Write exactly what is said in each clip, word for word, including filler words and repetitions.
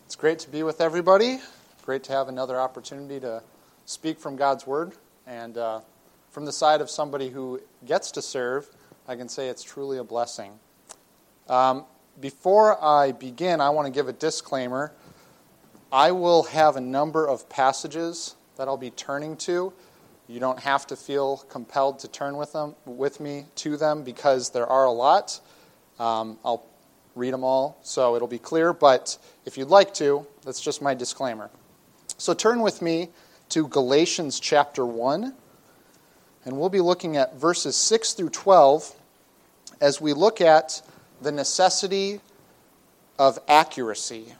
It's great to be with everybody. Great to have another opportunity to speak from God's Word. And uh, from the side of somebody who gets to serve, I can say it's truly a blessing. Um, before I begin, I want to give a disclaimer. I will have a number of passages that I'll be turning to. You don't have to feel compelled to turn with them, with me to them, because there are a lot. Um, I'll read them all, so it'll be clear. But if you'd like to, that's just my disclaimer. So turn with me to Galatians chapter one, and we'll be looking at verses six through twelve as we look at the necessity of accuracy.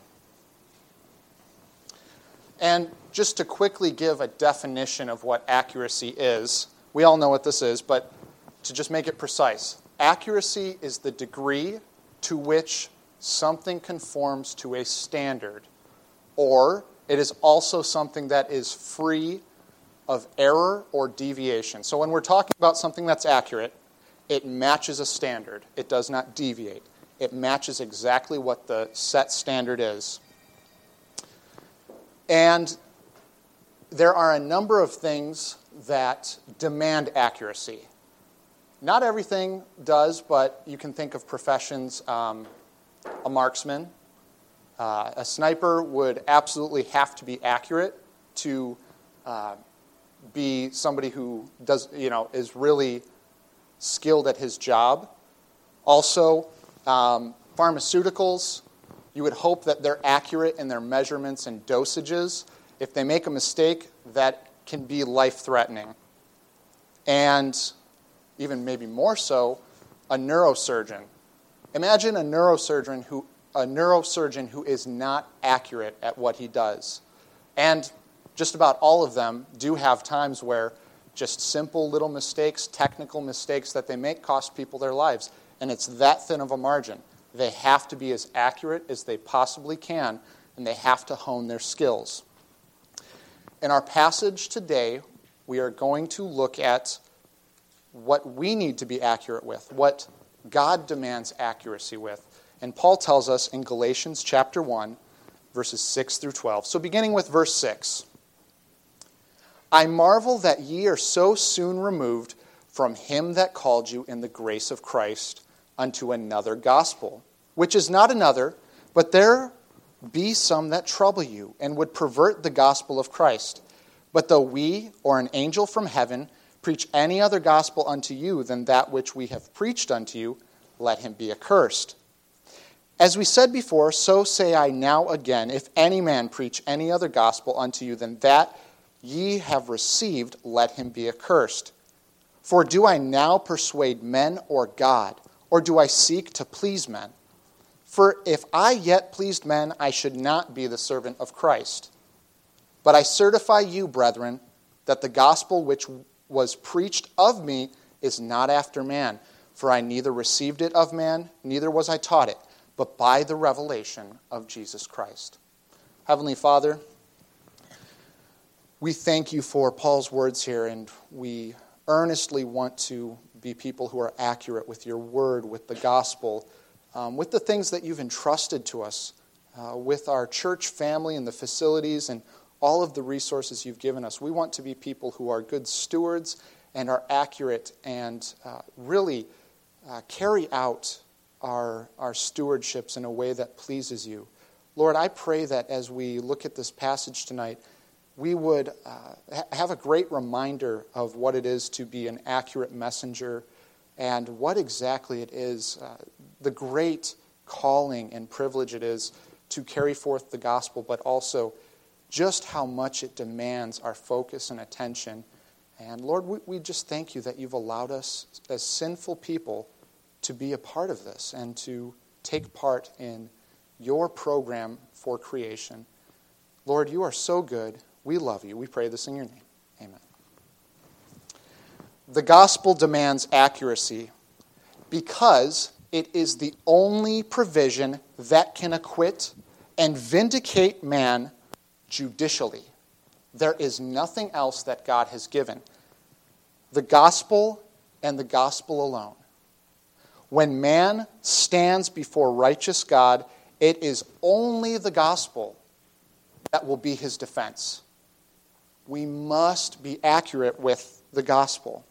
And just to quickly give a definition of what accuracy is, we all know what this is, but to just make it precise, accuracy is the degree to which something conforms to a standard, or it is also something that is free of error or deviation. So when we're talking about something that's accurate, it matches a standard. It does not deviate. It matches exactly what the set standard is. And there are a number of things that demand accuracy. Not everything does, but you can think of professions. Um, a marksman, uh, a sniper would absolutely have to be accurate to uh, be somebody who does, you know, is really skilled at his job. Also, um, pharmaceuticals, you would hope that they're accurate in their measurements and dosages. If they make a mistake, that can be life-threatening. And even maybe more so, a neurosurgeon. Imagine a neurosurgeon who a neurosurgeon who is not accurate at what he does. And just about all of them do have times where just simple little mistakes, technical mistakes that they make cost people their lives. And it's that thin of a margin. They have to be as accurate as they possibly can, and they have to hone their skills. In our passage today, we are going to look at what we need to be accurate with, what God demands accuracy with. And Paul tells us in Galatians chapter one, verses six through twelve. So beginning with verse six. I marvel that ye are so soon removed from him that called you in the grace of Christ unto another gospel, which is not another, but there be some that trouble you, and would pervert the gospel of Christ. But though we, or an angel from heaven, preach any other gospel unto you than that which we have preached unto you, let him be accursed. As we said before, so say I now again, if any man preach any other gospel unto you than that ye have received, let him be accursed. For do I now persuade men or God, or do I seek to please men? For if I yet pleased men, I should not be the servant of Christ. But I certify you, brethren, that the gospel which was preached of me is not after man. For I neither received it of man, neither was I taught it, but by the revelation of Jesus Christ. Heavenly Father, we thank you for Paul's words here, and we earnestly want to be people who are accurate with your word, with the gospel, um, with the things that you've entrusted to us, uh, with our church family and the facilities and all of the resources you've given us. We want to be people who are good stewards and are accurate and uh, really uh, carry out our, our stewardships in a way that pleases you. Lord, I pray that as we look at this passage tonight, we would uh, ha- have a great reminder of what it is to be an accurate messenger and what exactly it is, uh, the great calling and privilege it is to carry forth the gospel, but also just how much it demands our focus and attention. And Lord, we, we just thank you that you've allowed us as sinful people to be a part of this and to take part in your program for creation. Lord, you are so good. We love you. We pray this in your name. Amen. The gospel demands accuracy because it is the only provision that can acquit and vindicate man judicially. There is nothing else that God has given. The gospel and the gospel alone. When man stands before righteous God, it is only the gospel that will be his defense. We must be accurate with the gospel.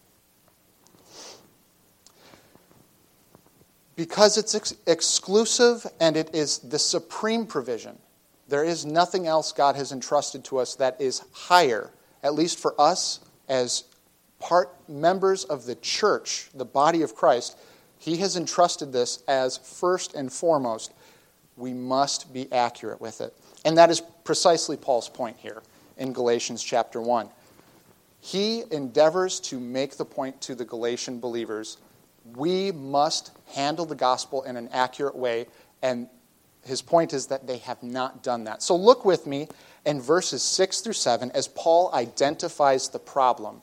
Because it's ex- exclusive and it is the supreme provision, there is nothing else God has entrusted to us that is higher, at least for us as part members of the church, the body of Christ. He has entrusted this as first and foremost. We must be accurate with it. And that is precisely Paul's point here in Galatians chapter one. He endeavors to make the point to the Galatian believers, we must handle the gospel in an accurate way, and his point is that they have not done that. So look with me in verses six through seven as Paul identifies the problem.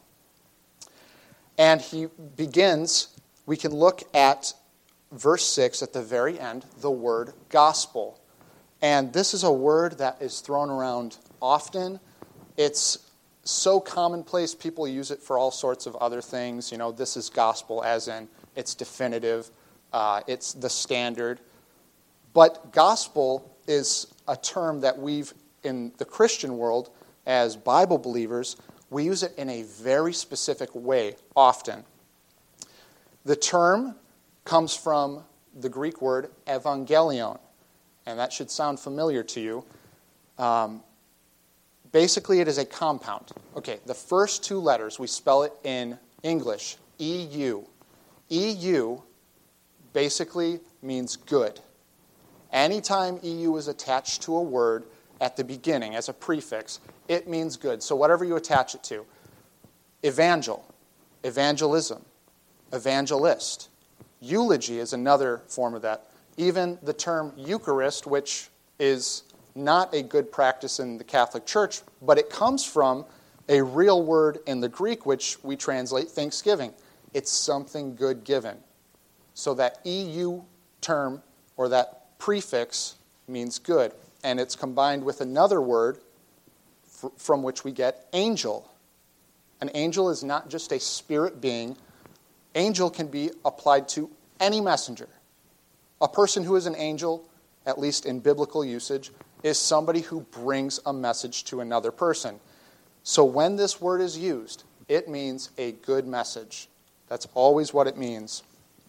And he begins, we can look at verse six at the very end, the word gospel. And this is a word that is thrown around often. It's so commonplace, people use it for all sorts of other things. You know, this is gospel as in it's definitive, uh, it's the standard. But gospel is a term that we've, in the Christian world, as Bible believers, we use it in a very specific way often. The term comes from the Greek word evangelion, and that should sound familiar to you. Um, basically, it is a compound. Okay, the first two letters, we spell it in English, E U. E U basically means good. Anytime E U is attached to a word at the beginning as a prefix, it means good. So whatever you attach it to. Evangel, evangelism, evangelist. Eulogy is another form of that. Even the term Eucharist, which is not a good practice in the Catholic Church, but it comes from a real word in the Greek, which we translate thanksgiving. It's something good given. So that E U term, or that prefix, means good. And it's combined with another word f- from which we get angel. An angel is not just a spirit being. Angel can be applied to any messenger. A person who is an angel, at least in biblical usage, is somebody who brings a message to another person. So when this word is used, it means a good message. That's always what it means.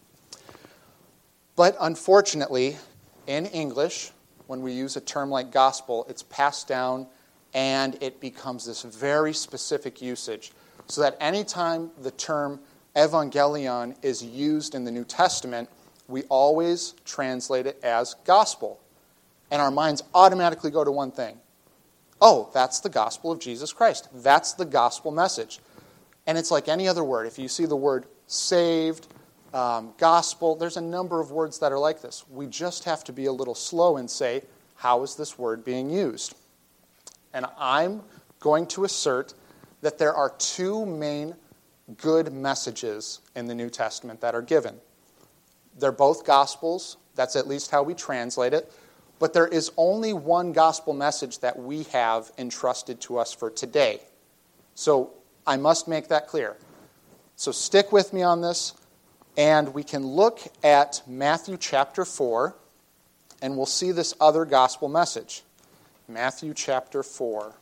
But unfortunately, in English, when we use a term like gospel, it's passed down and it becomes this very specific usage. So that anytime the term evangelion is used in the New Testament, we always translate it as gospel. And our minds automatically go to one thing. Oh, that's the gospel of Jesus Christ. That's the gospel message. And it's like any other word. If you see the word saved, um, gospel, there's a number of words that are like this. We just have to be a little slow and say, how is this word being used? And I'm going to assert that there are two main good messages in the New Testament that are given. They're both gospels. That's at least how we translate it. But there is only one gospel message that we have entrusted to us for today. So I must make that clear. So stick with me on this, and we can look at Matthew chapter four, and we'll see this other gospel message. Matthew chapter four.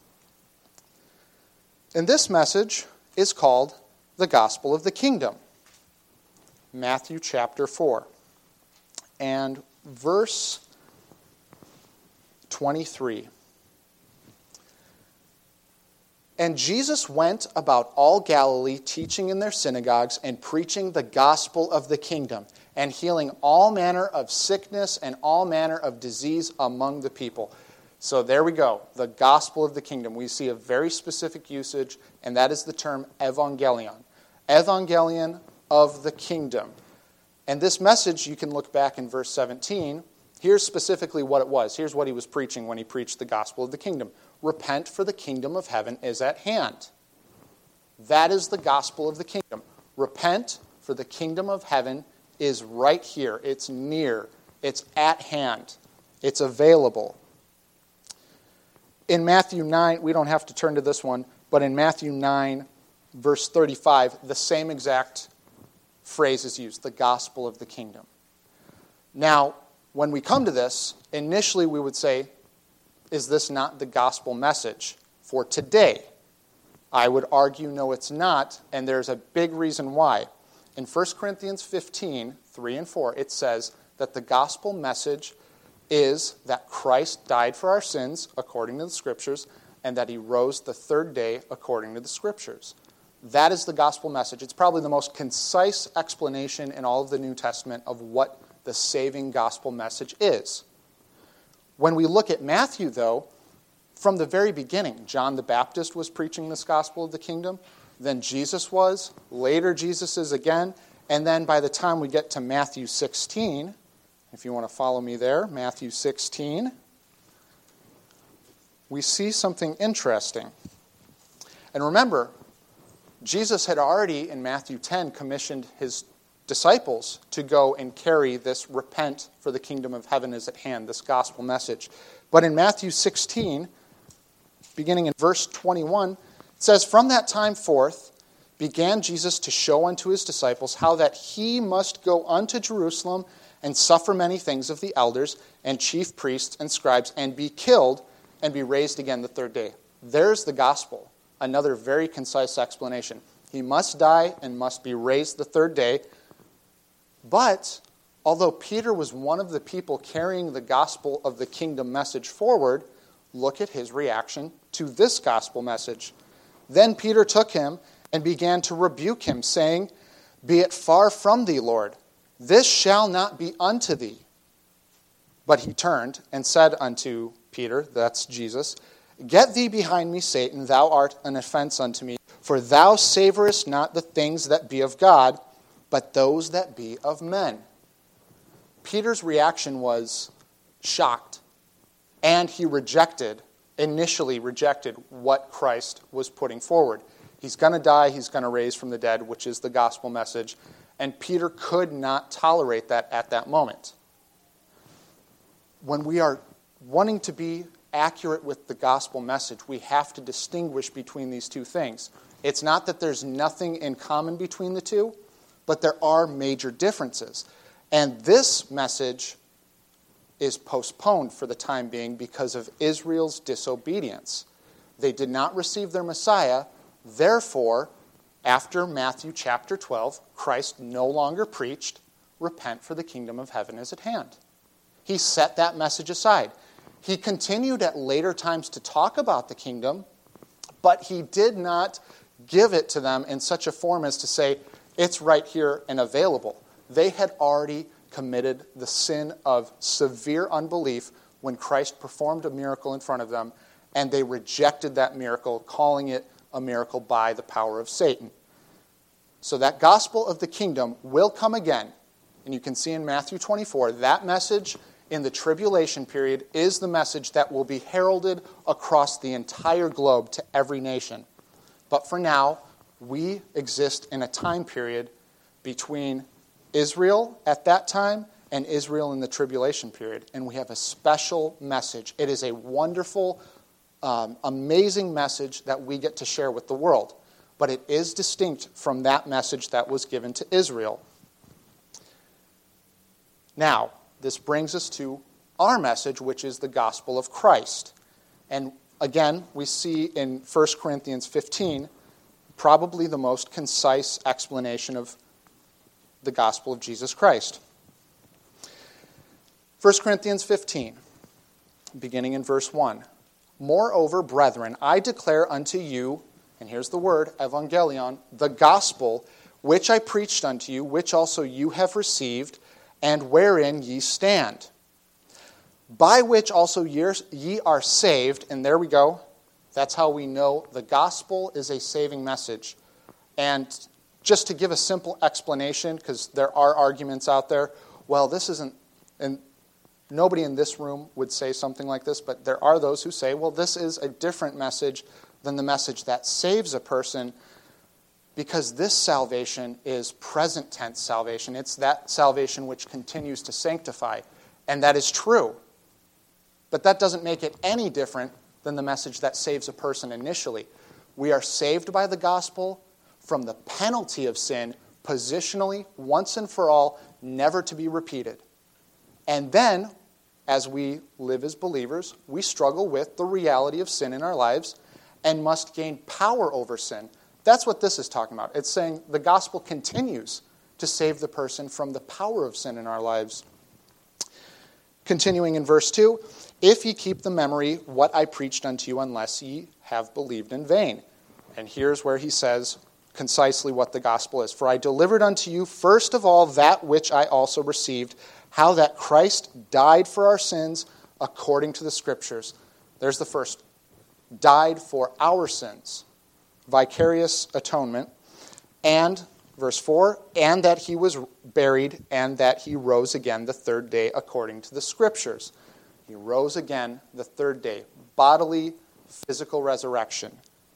And this message is called the gospel of the kingdom. Matthew chapter four. And verse twenty-three. And Jesus went about all Galilee, teaching in their synagogues and preaching the gospel of the kingdom, and healing all manner of sickness and all manner of disease among the people. So there we go, the gospel of the kingdom. We see a very specific usage, and that is the term evangelion. Evangelion of the kingdom. And this message, you can look back in verse seventeen. Here's specifically what it was. Here's what he was preaching when he preached the gospel of the kingdom. Repent, for the kingdom of heaven is at hand. That is the gospel of the kingdom. Repent, for the kingdom of heaven is right here. It's near. It's at hand. It's available. In Matthew nine, we don't have to turn to this one, but in Matthew nine, verse thirty-five, the same exact phrase is used, the gospel of the kingdom. Now, when we come to this, initially we would say, is this not the gospel message for today? I would argue, no, it's not, and there's a big reason why. In First Corinthians fifteen, three and four, it says that the gospel message is that Christ died for our sins, according to the Scriptures, and that he rose the third day, according to the Scriptures. That is the gospel message. It's probably the most concise explanation in all of the New Testament of what the saving gospel message is. When we look at Matthew, though, from the very beginning, John the Baptist was preaching this gospel of the kingdom, then Jesus was, later Jesus is again, and then by the time we get to Matthew sixteen, if you want to follow me there, Matthew sixteen, we see something interesting. And remember, Jesus had already, in Matthew ten, commissioned his disciples to go and carry this repent, for the kingdom of heaven is at hand, this gospel message. But in Matthew sixteen, beginning in verse twenty-one, it says, "From that time forth began Jesus to show unto his disciples how that he must go unto Jerusalem and suffer many things of the elders and chief priests and scribes, and be killed and be raised again the third day." There's the gospel. Another very concise explanation. He must die and must be raised the third day. But although Peter was one of the people carrying the gospel of the kingdom message forward, look at his reaction to this gospel message. "Then Peter took him and began to rebuke him, saying, Be it far from thee, Lord, this shall not be unto thee. But he turned and said unto Peter," that's Jesus, "Get thee behind me, Satan, thou art an offense unto me, for thou savorest not the things that be of God, but those that be of men." Peter's reaction was shocked, and he rejected, initially rejected what Christ was putting forward. He's going to die, he's going to raise from the dead, which is the gospel message, and Peter could not tolerate that at that moment. When we are wanting to be accurate with the gospel message, we have to distinguish between these two things. It's not that there's nothing in common between the two, but there are major differences. And this message is postponed for the time being because of Israel's disobedience. They did not receive their Messiah. Therefore, after Matthew chapter twelve, Christ no longer preached, "Repent, for the kingdom of heaven is at hand." He set that message aside. He continued at later times to talk about the kingdom, but he did not give it to them in such a form as to say, it's right here and available. They had already committed the sin of severe unbelief when Christ performed a miracle in front of them, and they rejected that miracle, calling it a miracle by the power of Satan. So that gospel of the kingdom will come again. And you can see in Matthew twenty-four, that message in the tribulation period is the message that will be heralded across the entire globe to every nation. But for now, we exist in a time period between Israel at that time and Israel in the tribulation period. And we have a special message. It is a wonderful, um, amazing message that we get to share with the world. But it is distinct from that message that was given to Israel. Now, this brings us to our message, which is the gospel of Christ. And again, we see in First Corinthians fifteen probably the most concise explanation of the gospel of Jesus Christ. First Corinthians fifteen, beginning in verse one. "Moreover, brethren, I declare unto you," and here's the word, evangelion, "the gospel which I preached unto you, which also you have received, and wherein ye stand, by which also ye are saved." And there we go. That's how we know the gospel is a saving message. And just to give a simple explanation, because there are arguments out there, well, this isn't, and nobody in this room would say something like this, but there are those who say, well, this is a different message than the message that saves a person, because this salvation is present tense salvation. It's that salvation which continues to sanctify. And that is true. But that doesn't make it any different than the message that saves a person initially. We are saved by the gospel from the penalty of sin, positionally, once and for all, never to be repeated. And then, as we live as believers, we struggle with the reality of sin in our lives and must gain power over sin. That's what this is talking about. It's saying the gospel continues to save the person from the power of sin in our lives. Continuing in verse two, if ye keep the memory what I preached unto you, unless ye have believed in vain. And here's where he says concisely what the gospel is. For I delivered unto you first of all that which I also received, how that Christ died for our sins according to the Scriptures. There's the first. Died for our sins. Vicarious atonement. And, verse four, and that he was buried, and that he rose again the third day according to the Scriptures. He rose again the third day. Bodily, physical resurrection.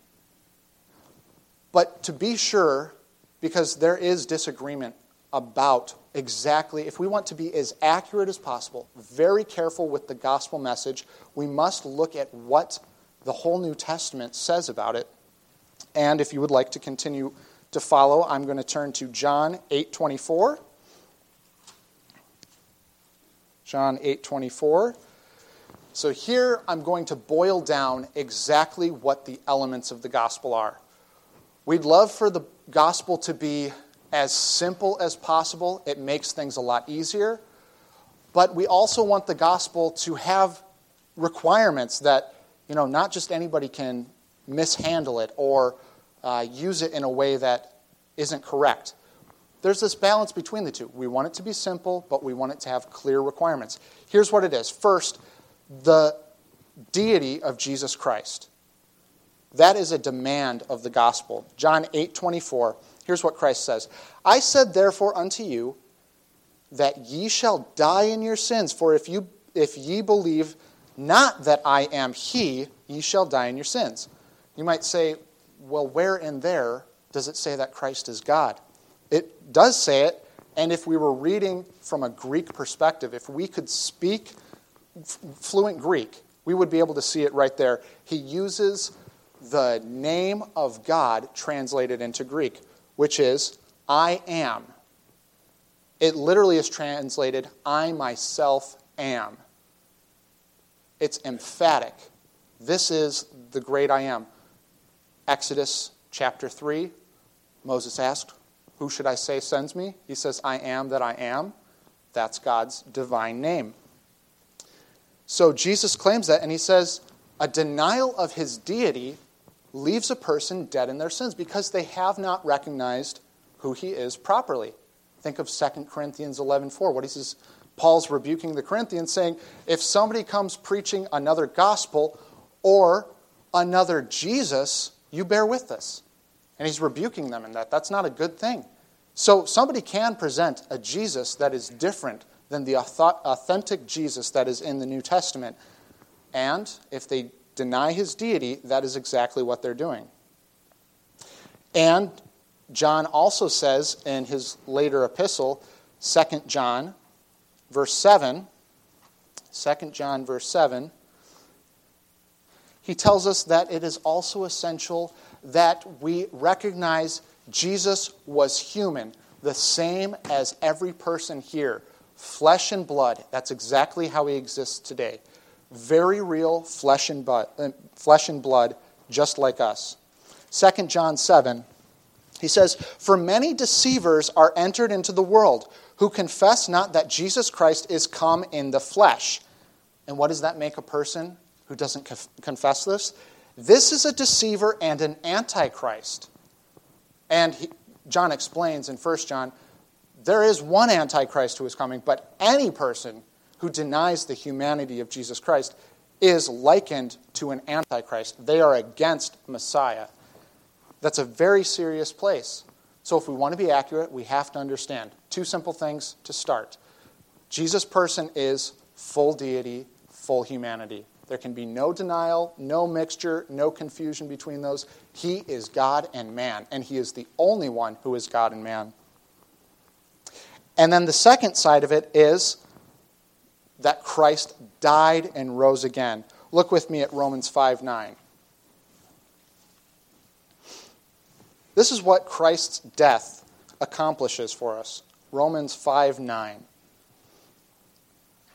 But to be sure, because there is disagreement about exactly, if we want to be as accurate as possible, very careful with the gospel message, we must look at what the whole New Testament says about it. And if you would like to continue to follow, I'm going to turn to John eight twenty-four. John eight twenty-four. So here I'm going to boil down exactly what the elements of the gospel are. We'd love for the gospel to be as simple as possible. It makes things a lot easier. But we also want the gospel to have requirements that, you know, not just anybody can mishandle it or uh, use it in a way that isn't correct. There's this balance between the two. We want it to be simple, but we want it to have clear requirements. Here's what it is. First, the deity of Jesus Christ. That is a demand of the gospel. John eight twenty-four, here's what Christ says. I said therefore unto you that ye shall die in your sins, for if you if ye believe not that I am he, ye shall die in your sins. You might say, well, where in there does it say that Christ is God? It does say it, and if we were reading from a Greek perspective, if we could speak fluent Greek, we would be able to see it right there. He uses the name of God translated into Greek, which is, I am. It literally is translated, I myself am. It's emphatic. This is the great I am. Exodus chapter three, Moses asked, who should I say sends me? He says, I am that I am. That's God's divine name. So Jesus claims that, and he says, a denial of his deity leaves a person dead in their sins because they have not recognized who he is properly. Think of Second Corinthians eleven four. What he says, Paul's rebuking the Corinthians, saying, if somebody comes preaching another gospel or another Jesus, you bear with this. And he's rebuking them in that. That's not a good thing. So somebody can present a Jesus that is different than the authentic Jesus that is in the New Testament. And if they deny his deity, that is exactly what they're doing. And John also says in his later epistle, Second John, verse seven, Second John, verse seven, he tells us that it is also essential that we recognize Jesus was human, the same as every person here. Flesh and blood. That's exactly how he exists today. Very real flesh and blood, flesh and blood, just like us. Second John seven, he says, for many deceivers are entered into the world, who confess not that Jesus Christ is come in the flesh. And what does that make a person who doesn't conf- confess this? This is a deceiver and an antichrist. And he, John explains in First John, there is one antichrist who is coming, but any person who denies the humanity of Jesus Christ is likened to an antichrist. They are against Messiah. That's a very serious place. So if we want to be accurate, we have to understand two simple things to start. Jesus' person is full deity, full humanity. There can be no denial, no mixture, no confusion between those. He is God and man, and he is the only one who is God and man. And then the second side of it is that Christ died and rose again. Look with me at Romans five nine. This is what Christ's death accomplishes for us. Romans five nine.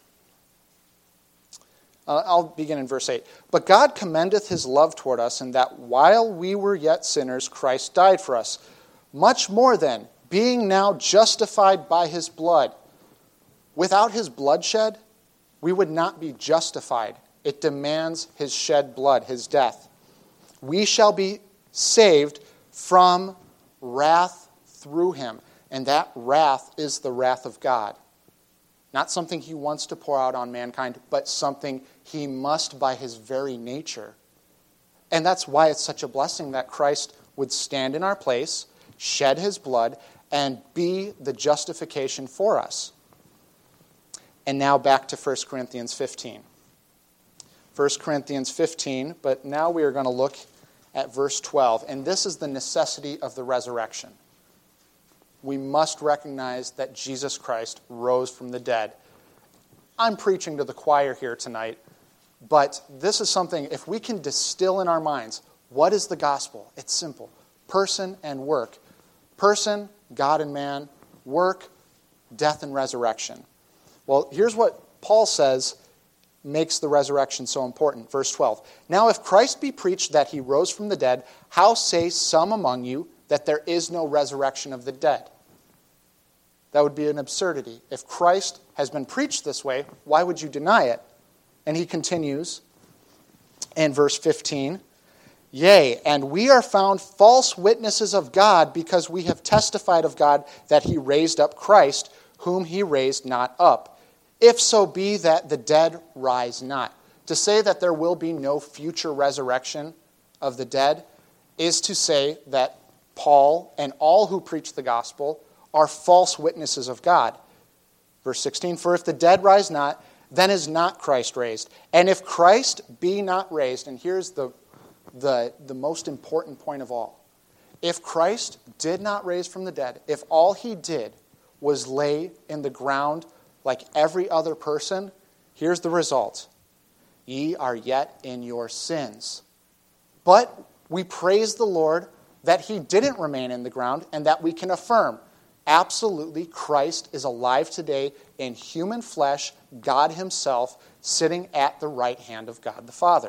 Uh, I'll begin in verse eight. But God commendeth his love toward us, in that while we were yet sinners, Christ died for us. Much more then, being now justified by his blood. Without his bloodshed, we would not be justified. It demands his shed blood, his death. We shall be saved from wrath through him. And that wrath is the wrath of God. Not something he wants to pour out on mankind, but something he must by his very nature. And that's why it's such a blessing that Christ would stand in our place, shed his blood, and be the justification for us. And now back to First Corinthians fifteen. First Corinthians fifteen, but now we are going to look at verse twelve. And this is the necessity of the resurrection. We must recognize that Jesus Christ rose from the dead. I'm preaching to the choir here tonight, but this is something, if we can distill in our minds, what is the gospel? It's simple. Person and work. Person, God and man. Work, death and resurrection. Well, here's what Paul says makes the resurrection so important. Verse twelve. Now if Christ be preached that he rose from the dead, how say some among you that there is no resurrection of the dead? That would be an absurdity. If Christ has been preached this way, why would you deny it? And he continues in verse fifteen. Yea, and we are found false witnesses of God, because we have testified of God that he raised up Christ, whom he raised not up. If so be that the dead rise not. To say that there will be no future resurrection of the dead is to say that Paul and all who preach the gospel are false witnesses of God. Verse sixteen, for if the dead rise not, then is not Christ raised. And if Christ be not raised, and here's the, the, the most important point of all. If Christ did not raise from the dead, if all he did was lay in the ground like every other person, here's the result. Ye are yet in your sins. But we praise the Lord that he didn't remain in the ground, and that we can affirm, absolutely, Christ is alive today in human flesh, God himself, sitting at the right hand of God the Father.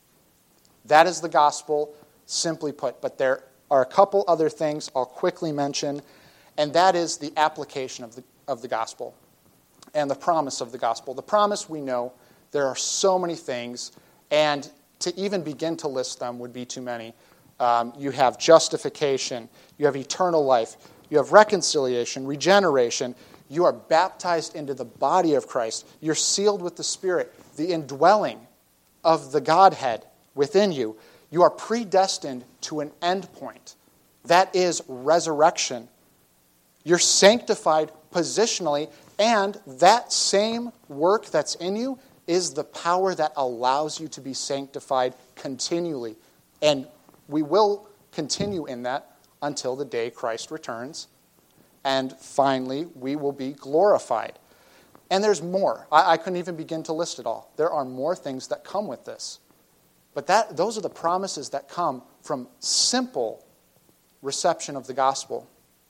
That is the gospel, simply put. But there are a couple other things I'll quickly mention, and that is the application of the, of the gospel and the promise of the gospel. The promise, we know, there are so many things, and to even begin to list them would be too many. Um, you have justification, you have eternal life, you have reconciliation, regeneration, you are baptized into the body of Christ, you're sealed with the Spirit, the indwelling of the Godhead within you. You are predestined to an end point. That is resurrection. You're sanctified positionally, and that same work that's in you is the power that allows you to be sanctified continually. And we will continue in that until the day Christ returns. And finally, we will be glorified. And there's more. I, I couldn't even begin to list it all. There are more things that come with this. But that those are the promises that come from simple reception of the gospel.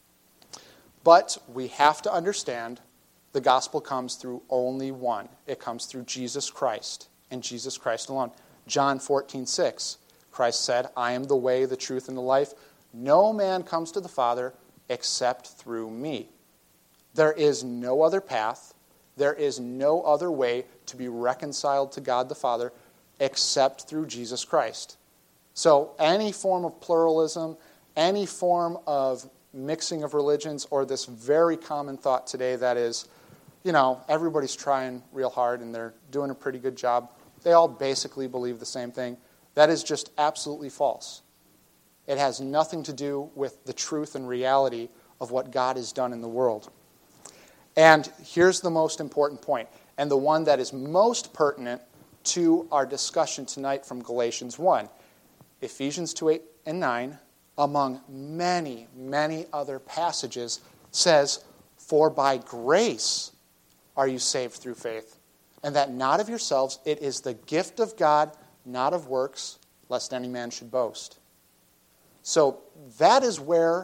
But we have to understand the gospel comes through only one. It comes through Jesus Christ, and Jesus Christ alone. John fourteen six, Christ said, I am the way, the truth, and the life. No man comes to the Father except through me. There is no other path. There is no other way to be reconciled to God the Father except through Jesus Christ. So any form of pluralism, any form of mixing of religions, or this very common thought today that is, you know, everybody's trying real hard and they're doing a pretty good job. They all basically believe the same thing. That is just absolutely false. It has nothing to do with the truth and reality of what God has done in the world. And here's the most important point, and the one that is most pertinent to our discussion tonight from Galatians one. Ephesians two, eight, and nine, among many, many other passages, says, for by grace are you saved through faith, and that not of yourselves, it is the gift of God, not of works, lest any man should boast. So that is where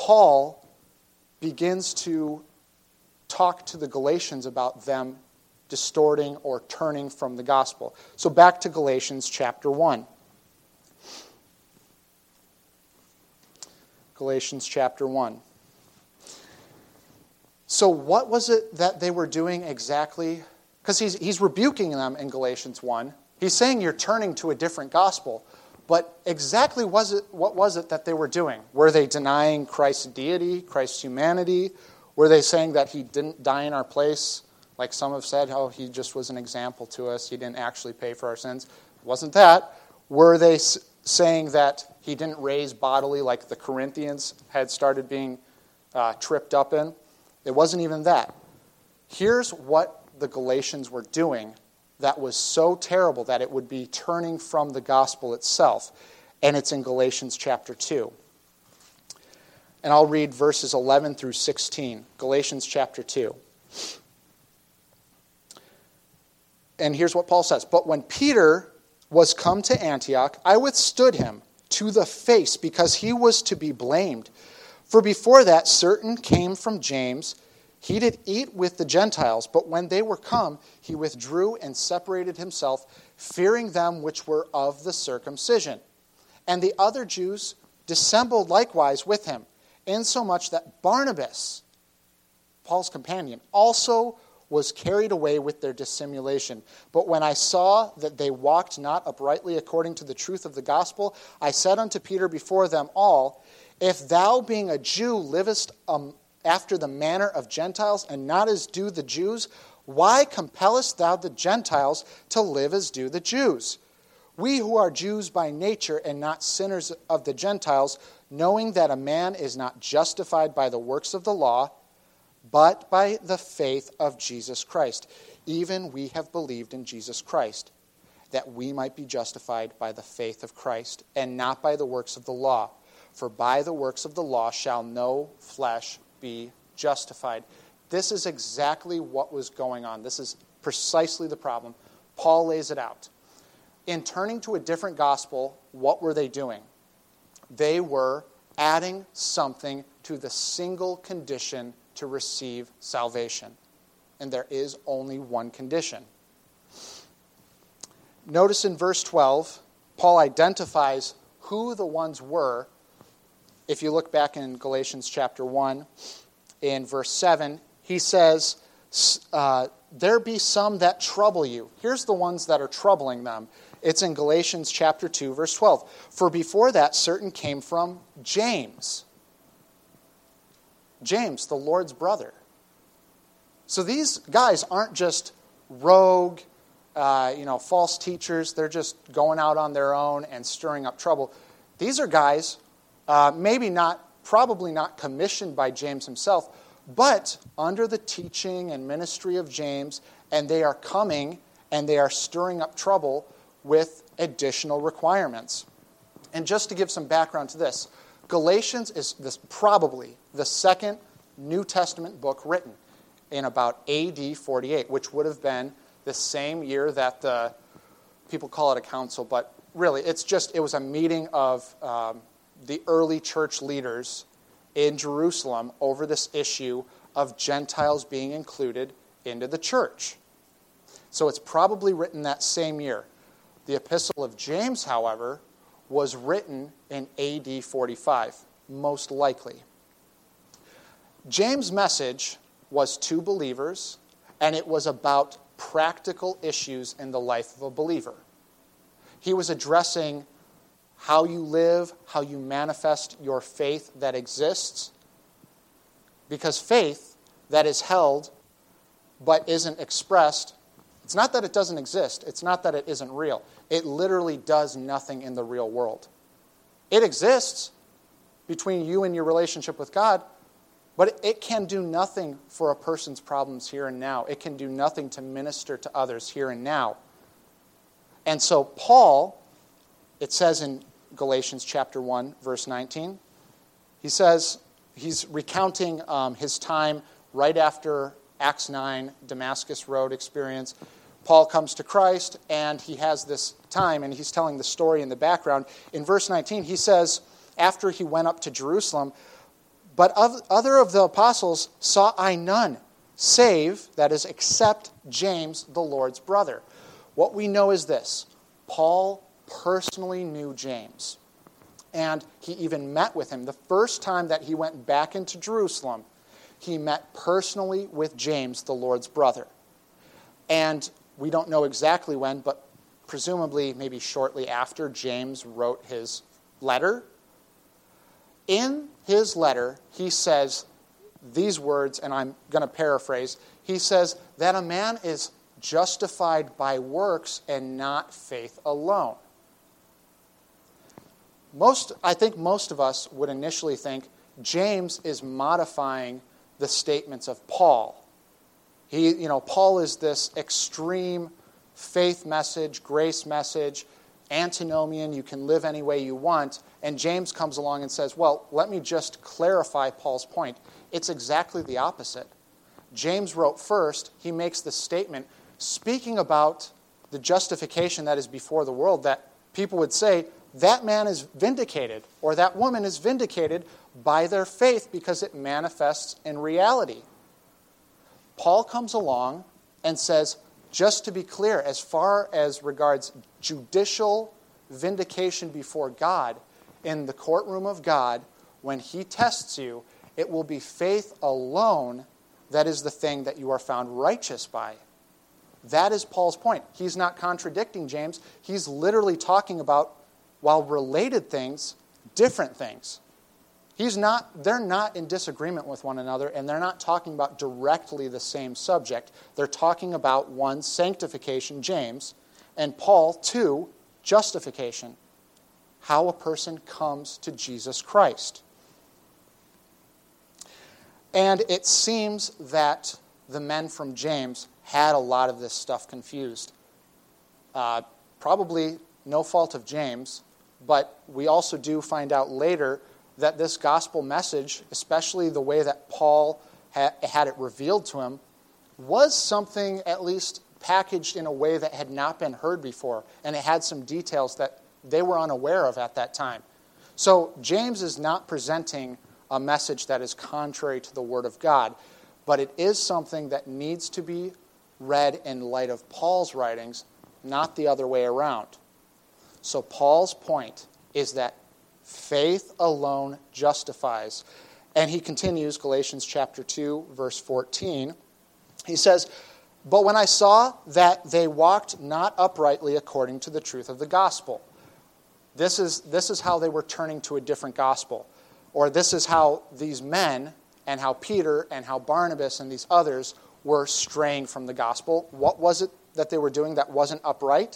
Paul begins to talk to the Galatians about them distorting or turning from the gospel. So back to Galatians chapter one. Galatians chapter one. So what was it that they were doing exactly? Because he's, he's rebuking them in Galatians one. He's saying you're turning to a different gospel. But exactly was it, what was it that they were doing? Were they denying Christ's deity, Christ's humanity? Were they saying that he didn't die in our place? Like some have said, oh, he just was an example to us. He didn't actually pay for our sins. It wasn't that. Were they s- saying that he didn't raise bodily like the Corinthians had started being uh, tripped up in? It wasn't even that. Here's what the Galatians were doing that was so terrible that it would be turning from the gospel itself. And it's in Galatians chapter two. And I'll read verses eleven through sixteen. Galatians chapter two. And here's what Paul says. But when Peter was come to Antioch, I withstood him to the face because he was to be blamed. For before that, certain came from James. He did eat with the Gentiles, but when they were come, he withdrew and separated himself, fearing them which were of the circumcision. And the other Jews dissembled likewise with him, insomuch that Barnabas, Paul's companion, also was carried away with their dissimulation. But when I saw that they walked not uprightly according to the truth of the gospel, I said unto Peter before them all, if thou, being a Jew, livest um, after the manner of Gentiles, and not as do the Jews, why compellest thou the Gentiles to live as do the Jews? We who are Jews by nature and not sinners of the Gentiles, knowing that a man is not justified by the works of the law, but by the faith of Jesus Christ. Even we have believed in Jesus Christ, that we might be justified by the faith of Christ, and not by the works of the law. For by the works of the law shall no flesh be justified. This is exactly what was going on. This is precisely the problem. Paul lays it out. In turning to a different gospel, what were they doing? They were adding something to the single condition to receive salvation. And there is only one condition. Notice in verse twelve, Paul identifies who the ones were. If you look back in Galatians chapter one, in verse seven, he says, uh, there be some that trouble you. Here's the ones that are troubling them. It's in Galatians chapter two, verse twelve. For before that, certain came from James. James, the Lord's brother. So these guys aren't just rogue, uh, you know, false teachers. They're just going out on their own and stirring up trouble. These are guys, uh, maybe not, probably not commissioned by James himself, but under the teaching and ministry of James, and they are coming and they are stirring up trouble with additional requirements. And just to give some background to this, Galatians is this probably the second New Testament book written in about A D forty-eight, which would have been the same year that the, people call it a council, but really it's just, it was a meeting of um, the early church leaders in Jerusalem over this issue of Gentiles being included into the church. So it's probably written that same year. The Epistle of James, however, was written in A D forty-five, most likely. James' message was to believers, and it was about practical issues in the life of a believer. He was addressing how you live, how you manifest your faith that exists, because faith that is held but isn't expressed, it's not that it doesn't exist, it's not that it isn't real. It literally does nothing in the real world. It exists between you and your relationship with God, but it can do nothing for a person's problems here and now. It can do nothing to minister to others here and now. And so Paul, it says in Galatians chapter one, verse nineteen, he says, he's recounting um, his time right after Acts nine, Damascus Road experience. Paul comes to Christ, and he has this time, and he's telling the story in the background. In verse nineteen, he says, after he went up to Jerusalem, but of other of the apostles saw I none, save, that is, except James, the Lord's brother. What we know is this: Paul personally knew James, and he even met with him. The first time that he went back into Jerusalem, he met personally with James, the Lord's brother. And we don't know exactly when, but presumably maybe shortly after James wrote his letter. In his letter, he says these words, and I'm going to paraphrase. He says that a man is justified by works and not faith alone. Most, I think most of us would initially think James is modifying the statements of Paul. He, you know, Paul is this extreme faith message, grace message, antinomian, you can live any way you want. And James comes along and says, well, let me just clarify Paul's point. It's exactly the opposite. James wrote first, he makes the statement, speaking about the justification that is before the world, that people would say, that man is vindicated, or that woman is vindicated by their faith because it manifests in reality. Paul comes along and says, just to be clear, as far as regards judicial vindication before God, in the courtroom of God, when he tests you, it will be faith alone that is the thing that you are found righteous by. That is Paul's point. He's not contradicting James. He's literally talking about, while related things, different things. He's not, they're not in disagreement with one another, and they're not talking about directly the same subject. They're talking about, one, sanctification, James, and Paul, two, justification, how a person comes to Jesus Christ. And it seems that the men from James had a lot of this stuff confused. Uh, probably no fault of James, but we also do find out later that this gospel message, especially the way that Paul ha- had it revealed to him, was something at least packaged in a way that had not been heard before, and it had some details that they were unaware of at that time. So James is not presenting a message that is contrary to the Word of God, but it is something that needs to be read in light of Paul's writings, not the other way around. So Paul's point is that faith alone justifies. And he continues, Galatians chapter two, verse fourteen. He says, but when I saw that they walked not uprightly according to the truth of the gospel. This is, this is how they were turning to a different gospel. Or this is how these men, and how Peter, and how Barnabas, and these others were straying from the gospel. What was it that they were doing that wasn't upright?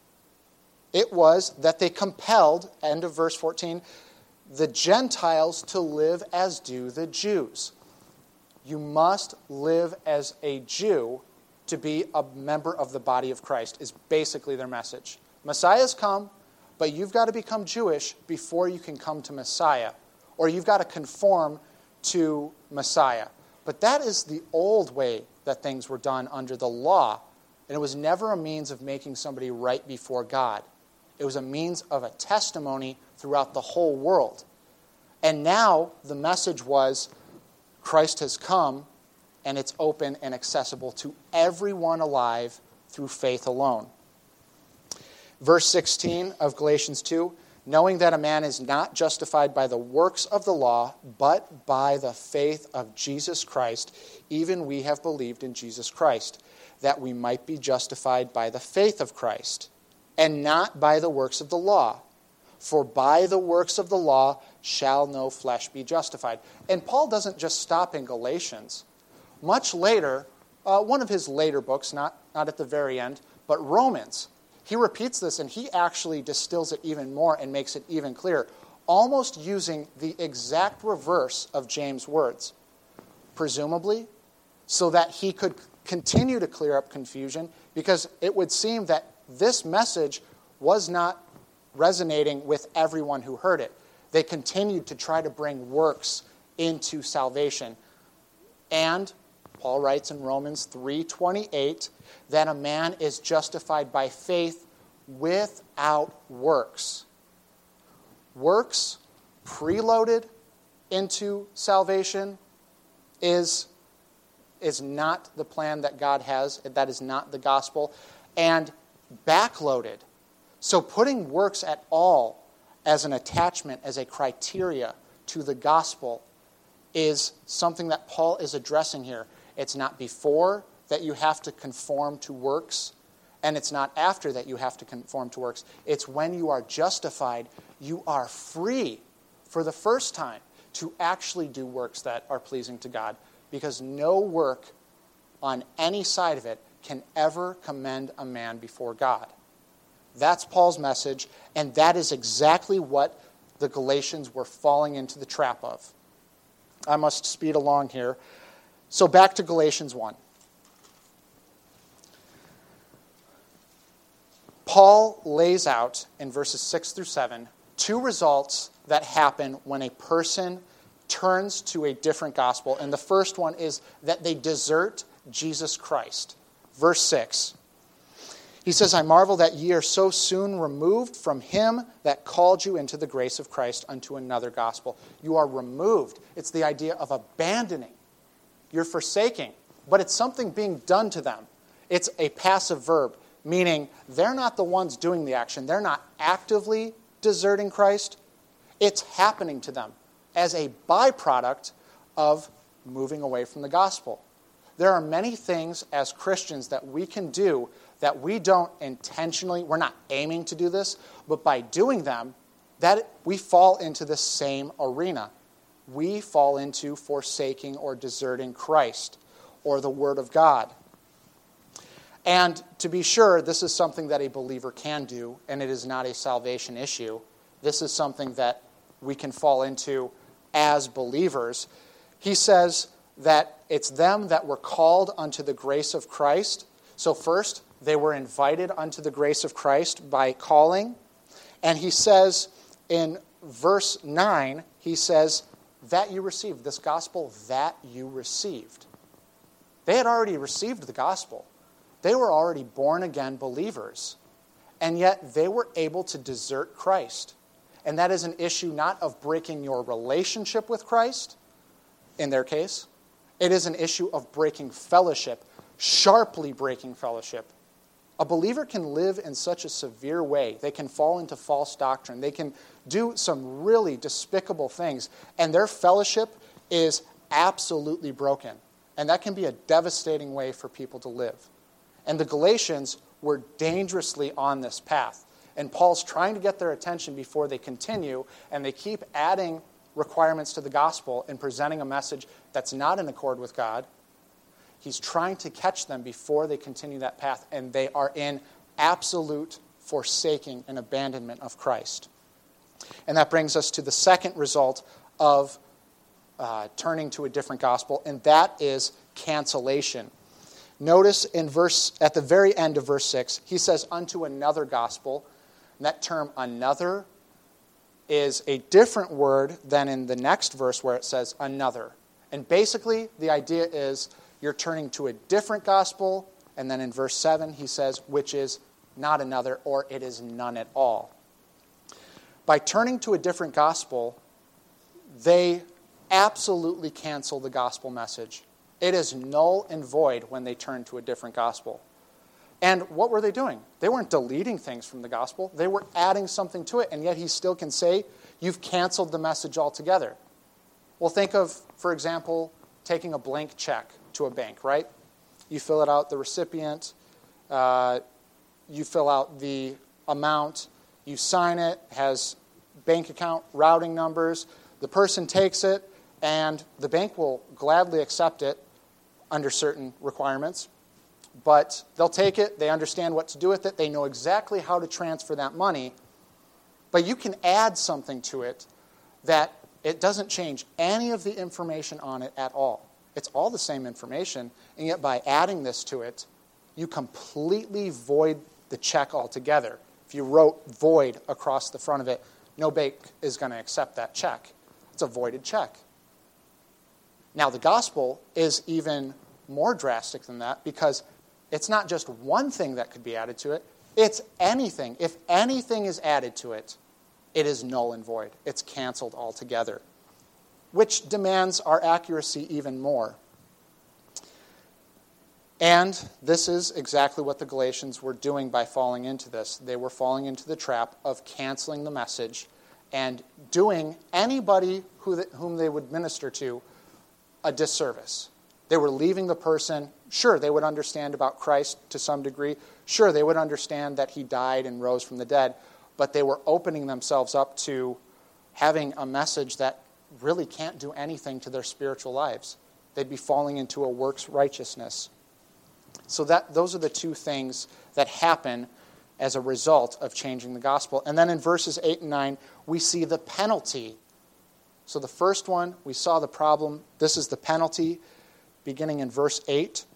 It was that they compelled, end of verse fourteen, the Gentiles to live as do the Jews. You must live as a Jew to be a member of the body of Christ, is basically their message. Messiah's come, but you've got to become Jewish before you can come to Messiah. Or you've got to conform to Messiah. But that is the old way that things were done under the law. And it was never a means of making somebody right before God. It was a means of a testimony throughout the whole world. And now the message was, Christ has come, and it's open and accessible to everyone alive through faith alone. Verse sixteen of Galatians two, knowing that a man is not justified by the works of the law, but by the faith of Jesus Christ, even we have believed in Jesus Christ, that we might be justified by the faith of Christ, and not by the works of the law. For by the works of the law shall no flesh be justified. And Paul doesn't just stop in Galatians. Much later, uh, one of his later books, not, not at the very end, but Romans, he repeats this and he actually distills it even more and makes it even clearer, almost using the exact reverse of James' words, presumably so that he could continue to clear up confusion, because it would seem that this message was not resonating with everyone who heard it. They continued to try to bring works into salvation. And Paul writes in Romans three twenty-eight that a man is justified by faith without works. Works preloaded into salvation is, is not the plan that God has. That is not the gospel. And backloaded. So putting works at all as an attachment, as a criteria to the gospel is something that Paul is addressing here. It's not before that you have to conform to works, and it's not after that you have to conform to works. It's when you are justified, you are free for the first time to actually do works that are pleasing to God, because no work on any side of it can ever commend a man before God. That's Paul's message, and that is exactly what the Galatians were falling into the trap of. I must speed along here. So back to Galatians one. Paul lays out in verses six through seven two results that happen when a person turns to a different gospel. And the first one is that they desert Jesus Christ. Verse six. He says, I marvel that ye are so soon removed from him that called you into the grace of Christ unto another gospel. You are removed. It's the idea of abandoning. You're forsaking. But it's something being done to them. It's a passive verb, meaning they're not the ones doing the action. They're not actively deserting Christ. It's happening to them as a byproduct of moving away from the gospel. There are many things as Christians that we can do that we don't intentionally, we're not aiming to do this, but by doing them, that we fall into the same arena. We fall into forsaking or deserting Christ or the Word of God. And to be sure, this is something that a believer can do, and it is not a salvation issue. This is something that we can fall into as believers. He says that it's them that were called unto the grace of Christ. So first, they were invited unto the grace of Christ by calling. And he says in verse nine, he says, that you received, this gospel that you received. They had already received the gospel. They were already born-again believers. And yet they were able to desert Christ. And that is an issue not of breaking your relationship with Christ, in their case. It is an issue of breaking fellowship, sharply breaking fellowship. A believer can live in such a severe way. They can fall into false doctrine. They can do some really despicable things. And their fellowship is absolutely broken. And that can be a devastating way for people to live. And the Galatians were dangerously on this path. And Paul's trying to get their attention before they continue, and they keep adding requirements to the gospel and presenting a message that's not in accord with God. He's trying to catch them before they continue that path, and they are in absolute forsaking and abandonment of Christ. And that brings us to the second result of uh, turning to a different gospel, and that is cancellation. Notice in verse at the very end of verse six, he says, unto another gospel. And that term another is a different word than in the next verse where it says another. And basically, the idea is you're turning to a different gospel, and then in verse seven he says, which is not another, or it is none at all. By turning to a different gospel, they absolutely cancel the gospel message. It is null and void when they turn to a different gospel. And what were they doing? They weren't deleting things from the gospel. They were adding something to it, and yet he still can say, you've canceled the message altogether. Well, think of, for example, taking a blank check to a bank, right? You fill it out, the recipient, uh, you fill out the amount, you sign it, has bank account routing numbers, the person takes it, and the bank will gladly accept it under certain requirements. But they'll take it, they understand what to do with it, they know exactly how to transfer that money. But you can add something to it that it doesn't change any of the information on it at all. It's all the same information, and yet by adding this to it, you completely void the check altogether. If you wrote void across the front of it, no bank is going to accept that check. It's a voided check. Now, the gospel is even more drastic than that because it's not just one thing that could be added to it. It's anything. If anything is added to it, it is null and void. It's canceled altogether, which demands our accuracy even more. And this is exactly what the Galatians were doing by falling into this. They were falling into the trap of canceling the message and doing anybody who the, whom they would minister to a disservice. They were leaving the person. Sure, they would understand about Christ to some degree. Sure, they would understand that he died and rose from the dead. But they were opening themselves up to having a message that really can't do anything to their spiritual lives. They'd be falling into a works righteousness. So that those are the two things that happen as a result of changing the gospel. And then in verses eight and nine, we see the penalty. So the first one, we saw the problem. This is the penalty, beginning in verse eight.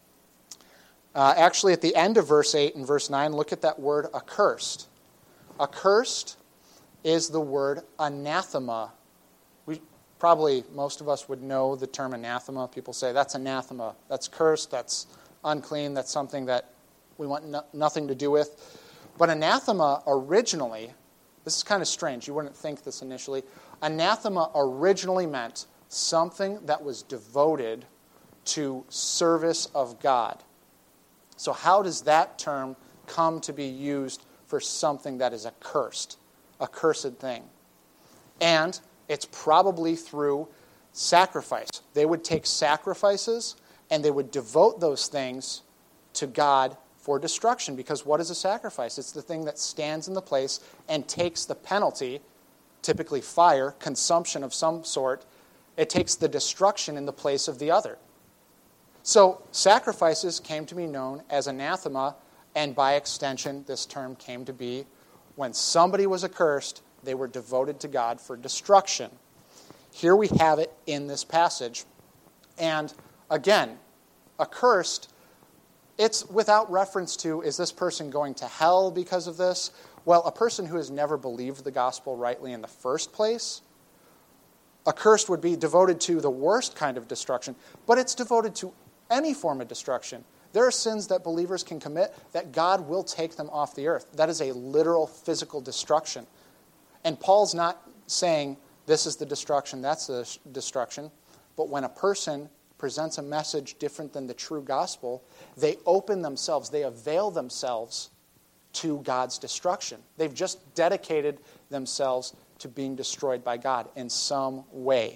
Uh, actually, at the end of verse eight and verse nine, look at that word accursed. Accursed is the word anathema. We probably, most of us would know the term anathema. People say, that's anathema. That's cursed. That's unclean. That's something that we want no, nothing to do with. But anathema originally, this is kind of strange. You wouldn't think this initially. Anathema originally meant something that was devoted to service of God. So how does that term come to be used for something that is accursed, a cursed thing? And it's probably through sacrifice. They would take sacrifices and they would devote those things to God for destruction. Because what is a sacrifice? It's the thing that stands in the place and takes the penalty, typically fire, consumption of some sort. It takes the destruction in the place of the other. So sacrifices came to be known as anathema, and by extension, this term came to be when somebody was accursed, they were devoted to God for destruction. Here we have it in this passage. And again, accursed, it's without reference to, is this person going to hell because of this? Well, a person who has never believed the gospel rightly in the first place, accursed would be devoted to the worst kind of destruction, but it's devoted to any form of destruction. There are sins that believers can commit that God will take them off the earth. That is a literal physical destruction. And Paul's not saying this is the destruction, that's the destruction. But when a person presents a message different than the true gospel, they open themselves, they avail themselves to God's destruction. They've just dedicated themselves to being destroyed by God in some way.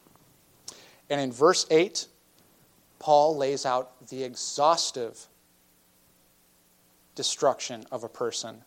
And in verse eight, Paul lays out the exhaustive destruction of a person.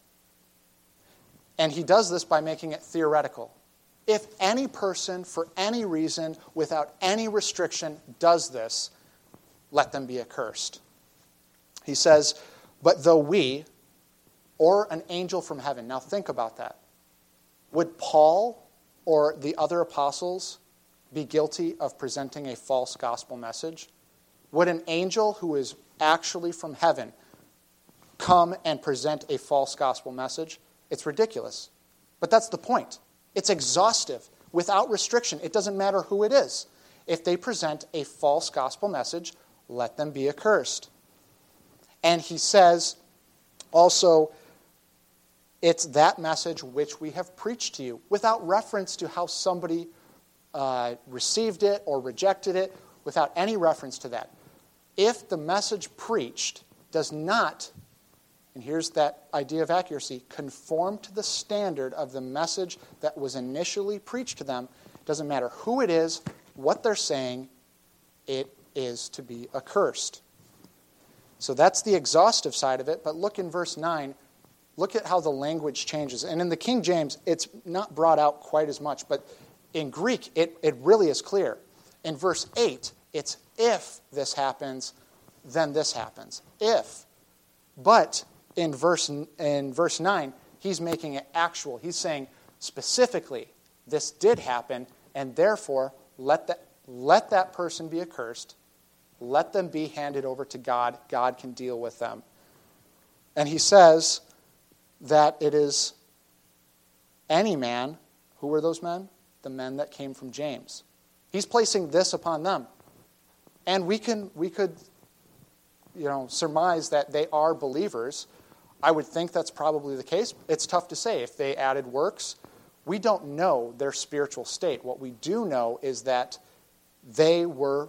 And he does this by making it theoretical. If any person, for any reason, without any restriction, does this, let them be accursed. He says, but though we, or an angel from heaven, now think about that. Would Paul or the other apostles be guilty of presenting a false gospel message? Would an angel who is actually from heaven come and present a false gospel message? It's ridiculous. But that's the point. It's exhaustive, without restriction. It doesn't matter who it is. If they present a false gospel message, let them be accursed. And he says also, it's that message which we have preached to you, without reference to how somebody uh, received it or rejected it, without any reference to that. If the message preached does not, and here's that idea of accuracy, conform to the standard of the message that was initially preached to them, it doesn't matter who it is, what they're saying, it is to be accursed. So that's the exhaustive side of it, but look in verse nine. Look at how the language changes. And in the King James, it's not brought out quite as much, but in Greek, it, it really is clear. In verse eight, it's if this happens, then this happens. If. But in verse, in verse nine, he's making it actual. He's saying specifically, this did happen, and therefore, let that, let that person be accursed. Let them be handed over to God. God can deal with them. And he says that it is any man. Who were those men? The men that came from James. He's placing this upon them. And we can we could, you know, surmise that they are believers. I would think that's probably the case. It's tough to say. If they added works, we don't know their spiritual state. What we do know is that they were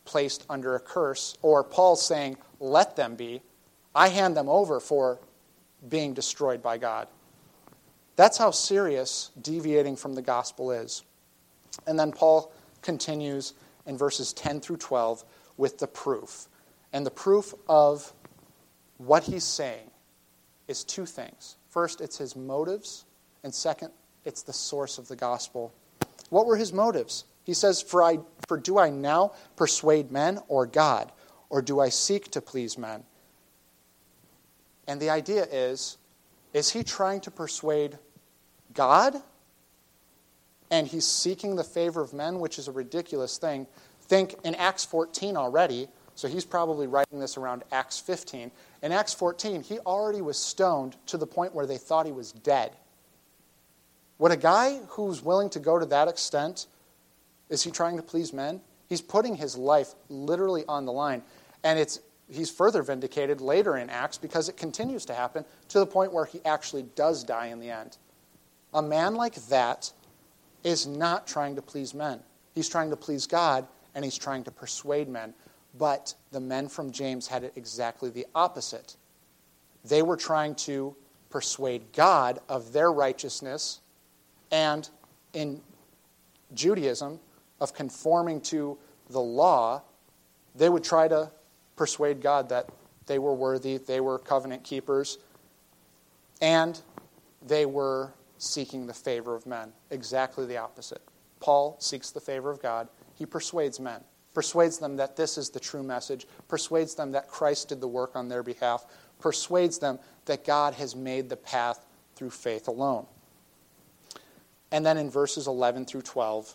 placed under a curse, or Paul's saying, let them be. I hand them over for being destroyed by God. That's how serious deviating from the gospel is. And then Paul continues in verses ten through twelve with the proof. And the proof of what he's saying is two things. First, it's his motives, and second, it's the source of the gospel. What were his motives? He says, for, I, for do I now persuade men or God, or do I seek to please men? And the idea is, is he trying to persuade God? And he's seeking the favor of men, which is a ridiculous thing. Think in Acts fourteen already, so he's probably writing this around Acts fifteen. In Acts fourteen, he already was stoned to the point where they thought he was dead. Would a guy who's willing to go to that extent, is he trying to please men? He's putting his life literally on the line. And it's he's further vindicated later in Acts because it continues to happen to the point where he actually does die in the end. A man like that is not trying to please men. He's trying to please God, and he's trying to persuade men. But the men from James had it exactly the opposite. They were trying to persuade God of their righteousness, and in Judaism, of conforming to the law, they would try to persuade God that they were worthy, they were covenant keepers, and they were seeking the favor of men. Exactly the opposite. Paul seeks the favor of God. He persuades men, persuades them that this is the true message, persuades them that Christ did the work on their behalf, persuades them that God has made the path through faith alone. And then in verses eleven through twelve,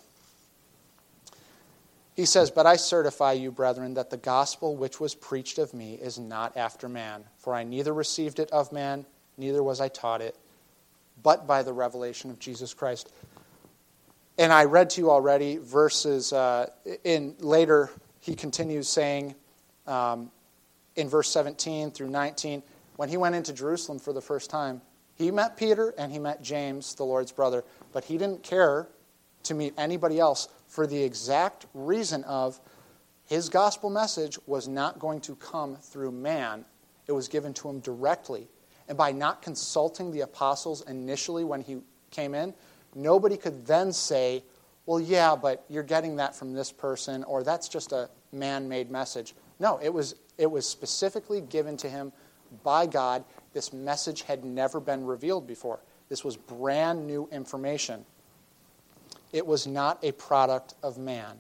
he says, but I certify you, brethren, that the gospel which was preached of me is not after man. For I neither received it of man, neither was I taught it, but by the revelation of Jesus Christ. And I read to you already verses, uh, in later he continues saying um, in verse seventeen through nineteen, when he went into Jerusalem for the first time, he met Peter and he met James, the Lord's brother, but he didn't care to meet anybody else for the exact reason of his gospel message was not going to come through man. It was given to him directly. And by not consulting the apostles initially when he came in, nobody could then say, well, yeah, but you're getting that from this person, or that's just a man-made message. No, it was, it was specifically given to him by God. This message had never been revealed before. This was brand new information. It was not a product of man.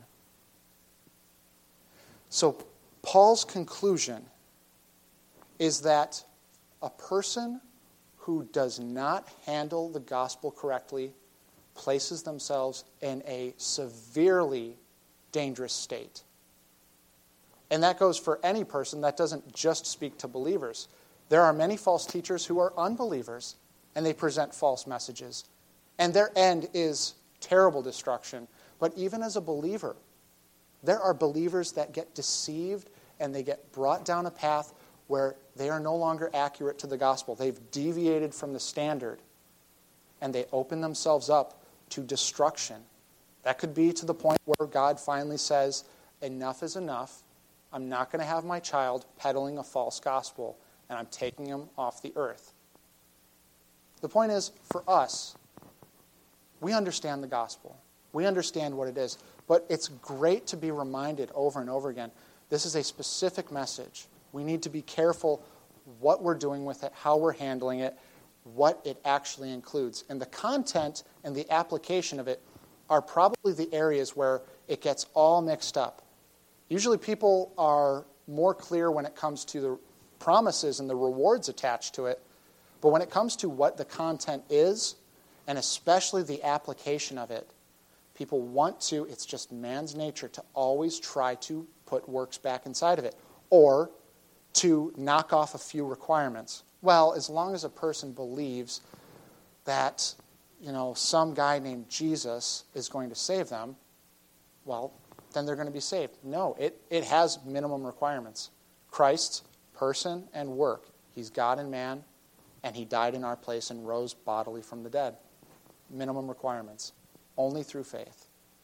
So Paul's conclusion is that a person who does not handle the gospel correctly places themselves in a severely dangerous state. And that goes for any person. That doesn't just speak to believers. There are many false teachers who are unbelievers, and they present false messages. And their end is terrible destruction. But even as a believer, there are believers that get deceived and they get brought down a path where they are no longer accurate to the gospel. They've deviated from the standard, and they open themselves up to destruction. That could be to the point where God finally says, enough is enough. I'm not going to have my child peddling a false gospel, and I'm taking him off the earth. The point is, for us, we understand the gospel. We understand what it is. But it's great to be reminded over and over again, this is a specific message. We need to be careful what we're doing with it, how we're handling it, what it actually includes. And the content and the application of it are probably the areas where it gets all mixed up. Usually people are more clear when it comes to the promises and the rewards attached to it. But when it comes to what the content is, and especially the application of it, people want to, it's just man's nature to always try to put works back inside of it, or to knock off a few requirements. Well, as long as a person believes that, you know, some guy named Jesus is going to save them, well, then they're going to be saved. No, it, it has minimum requirements. Christ's person and work. He's God and man, and he died in our place and rose bodily from the dead. Minimum requirements. Only through faith.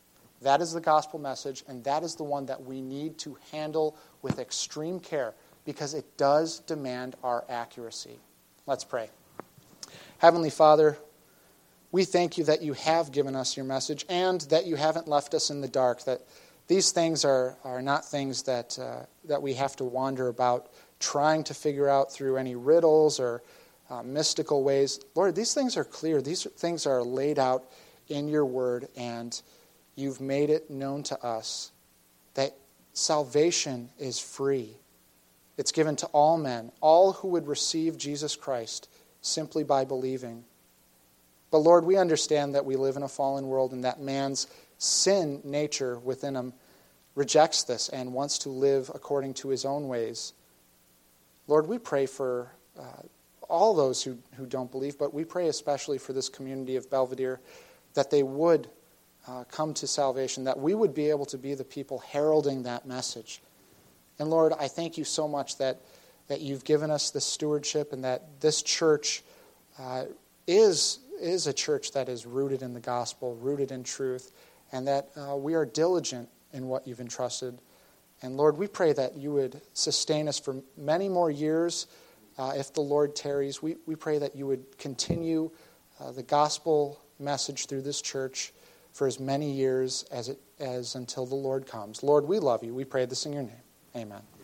That is the gospel message, and that is the one that we need to handle with extreme care because it does demand our accuracy. Let's pray. Heavenly Father, we thank you that you have given us your message and that you haven't left us in the dark, that these things are, are not things that, uh, that we have to wander about trying to figure out through any riddles or uh, mystical ways. Lord, these things are clear. These things are laid out in your word, and you've made it known to us that salvation is free. It's given to all men, all who would receive Jesus Christ simply by believing. But Lord, we understand that we live in a fallen world and that man's sin nature within him rejects this and wants to live according to his own ways. Lord, we pray for uh, all those who, who don't believe, but we pray especially for this community of Belvedere that they would uh, come to salvation, that we would be able to be the people heralding that message. And Lord, I thank you so much that, that you've given us this stewardship and that this church uh, is, is a church that is rooted in the gospel, rooted in truth, and that uh, we are diligent in what you've entrusted. And Lord, we pray that you would sustain us for many more years. Uh, if the Lord tarries, we, we pray that you would continue uh, the gospel message through this church for as many years as it as until the Lord comes. Lord, we love you. We pray this in your name. Amen.